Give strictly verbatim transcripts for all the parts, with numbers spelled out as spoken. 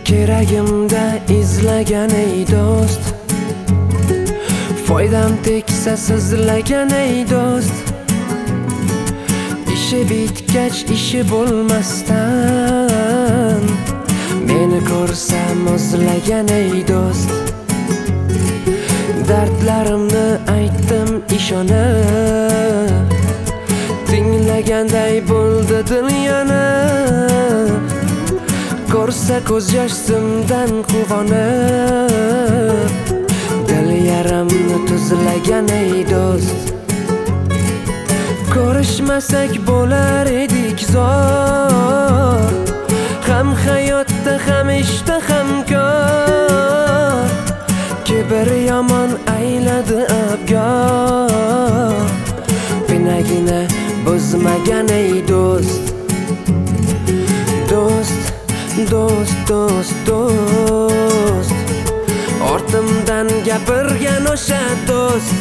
Keragimda izlagan ey do'st, foydam tegsa sizlagan ey do'st. İşi bitgach ishi bo'lmasdan meni ko'rsam o'zlagan ey do'st. Dardlarimni aytdim ishonib, tinglaganday bo'ldi dunyoni. Ko'rsa ko'z yoshimdan quvonib, dil yaramni tuzlagan ey do'st. Ko'rishmasak bo'lar edik zor, ham hayotda ham ishda ham ko'r. Kibr yomon ayladi abgor, pinagini buzmagan ey do'st. Do'st, do'st, do'st, do'st, ortimdan gapirgan o'sha do'st.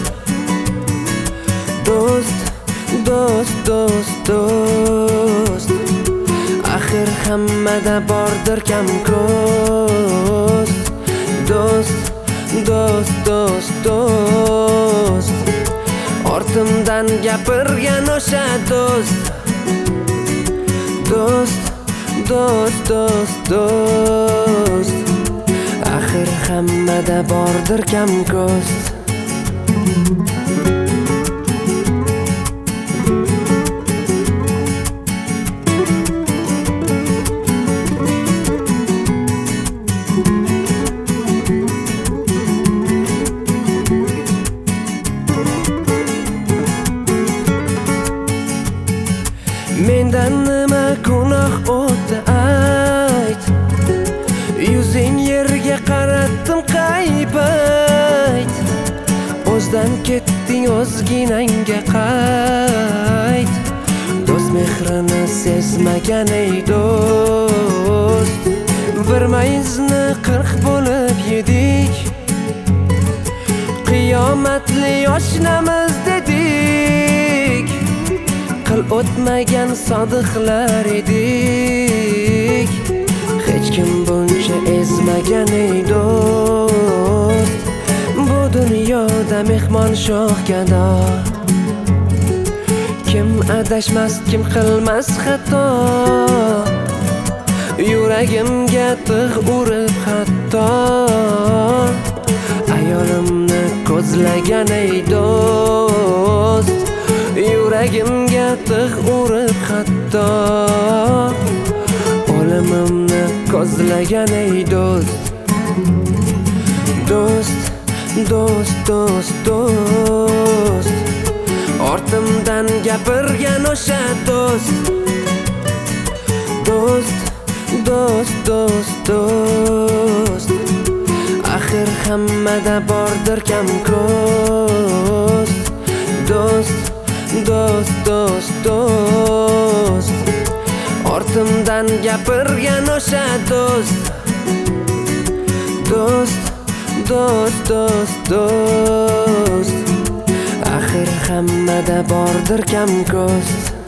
Do'st, do'st, do'st, do'st, axir hammada bordir kam ko'st. Do'st, do'st, do'st, do'st, ortimdan gapirgan o'sha do'st. Do'st, do'st, do'st, do'st, axir hammada bordir kam ko'st. Mendan nima gunoh o'tdi ayt, yuzing yerga qaratdim qaypayt. O'zdan ketding o'zginangga qayt, do'st mehrini sezmagan ey do'st. Bir mayizni qirq bo'lib yedik, qiyomatli oshnamiz dedik. Qil o'tmagan sodiqlar edik, hech kim buncha ezmagan ey do'st. Bu dunyoda mehmon shoh gado, kim adashmas kim qilmas xato. Yuragimga tig' urib hatto, ayolimni ko'zlagan ey do'st. Yuragimga tig' urib hatto, o'limimni ko'zlagan ey do'st. Do'st, do'st, do'st, do'st, ortimdan gapirgan o'sha do'st. Do'st, do'st, do'st, do'st, axir hammada bordir kam ko'st. Do'st, do'st, do'st, do'st, ortimdan gapirgan o'sha do'st. Do'st, do'st, do'st, do'st, axir hammada bordir kam ko'st.